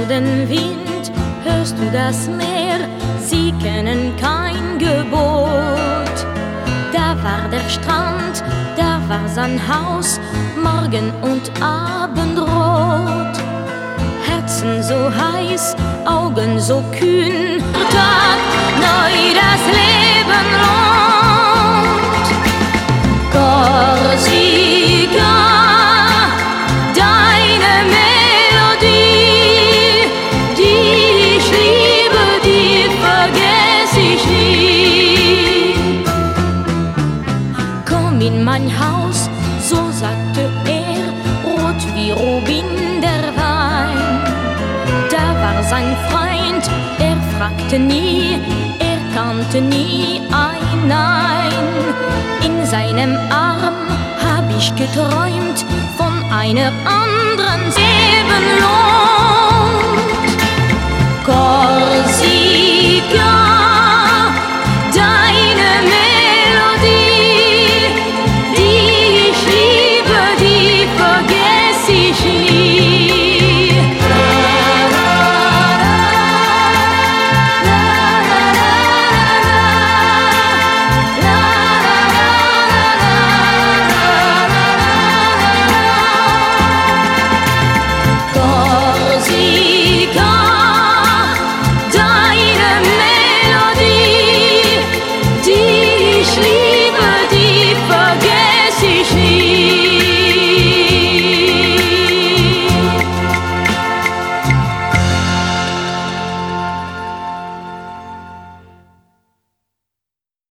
den Wind, hörst du das Meer, sie kennen kein Gebot. Da war der Strand, da war sein Haus, Morgen- und Abendrot. Herzen so heiß, Augen so kühn, Tag neu das Leben lohnt. Korsika, deine Melodie, die ich liebe, die vergess ich nie. Komm in mein Haus, so sagte er, rot wie Rubin der Wein. Da war sein Freund, er fragte nie, er kannte nie ein Nein. In seinem Arm hab ich geträumt von einer anderen Leben lohnt. Korsika.